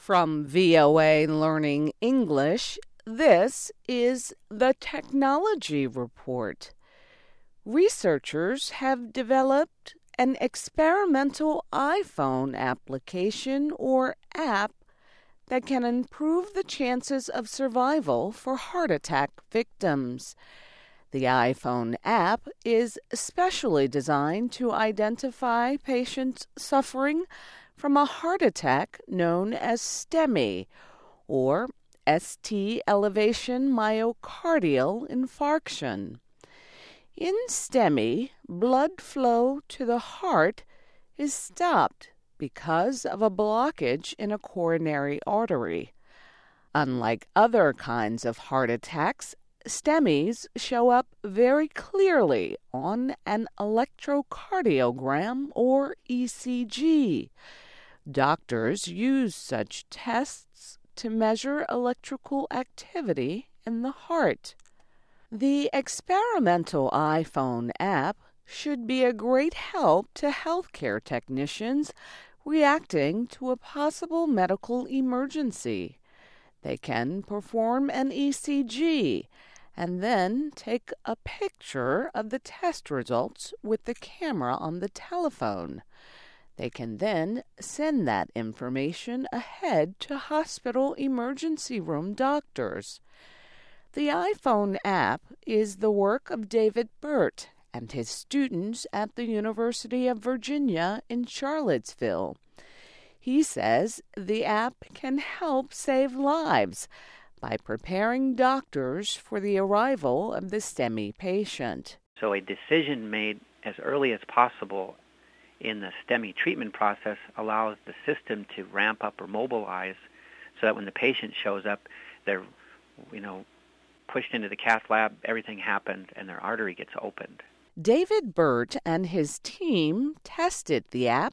From VOA Learning English, this is the Technology Report. Researchers have developed an experimental iPhone application or app that can improve the chances of survival for heart attack victims. The iPhone app is specially designed to identify patients suffering from a heart attack known as STEMI, or ST elevation myocardial infarction. In STEMI, blood flow to the heart is stopped because of a blockage in a coronary artery. Unlike other kinds of heart attacks, STEMIs show up very clearly on an electrocardiogram or ECG. Doctors use such tests to measure electrical activity in the heart. The experimental iPhone app should be a great help to healthcare technicians reacting to a possible medical emergency. They can perform an ECG and then take a picture of the test results with the camera on the telephone. They can then send that information ahead to hospital emergency room doctors. The iPhone app is the work of David Burt and his students at the University of Virginia in Charlottesville. He says the app can help save lives by preparing doctors for the arrival of the STEMI patient. So a decision made as early as possible in the STEMI treatment process allows the system to ramp up or mobilize so that when the patient shows up, they're, pushed into the cath lab, everything happens, and their artery gets opened. David Burt and his team tested the app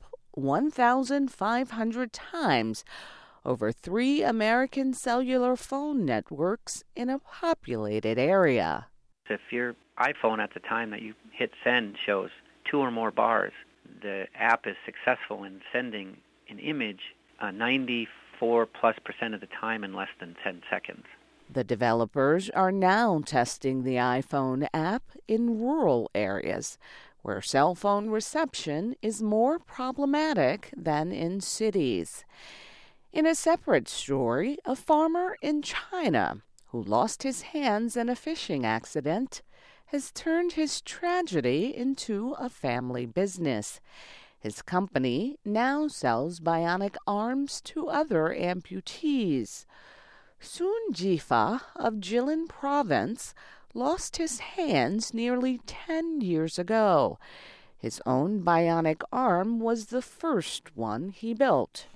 1,500 times over 3 American cellular phone networks in a populated area. If your iPhone at the time that you hit send shows 2 or more bars, the app is successful in sending an image 94+% of the time in less than 10 seconds. The developers are now testing the iPhone app in rural areas where cell phone reception is more problematic than in cities. In a separate story, a farmer in China who lost his hands in a fishing accident has turned his tragedy into a family business. His company now sells bionic arms to other amputees. Sun Jifa of Jilin Province lost his hands nearly 10 years ago. His own bionic arm was the first one he built.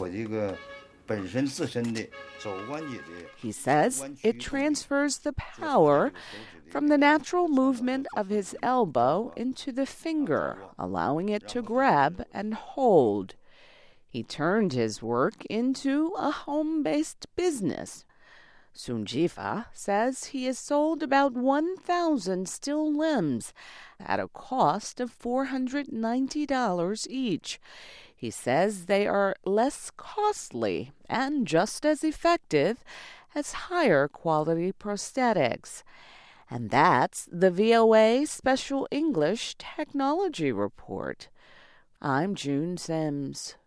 He says it transfers the power from the natural movement of his elbow into the finger, allowing it to grab and hold. He turned his work into a home-based business. Sun Jifa says he has sold about 1,000 still limbs at a cost of $490 each. He says they are less costly and just as effective as higher quality prosthetics. And that's the VOA Special English Technology Report. I'm June Sims.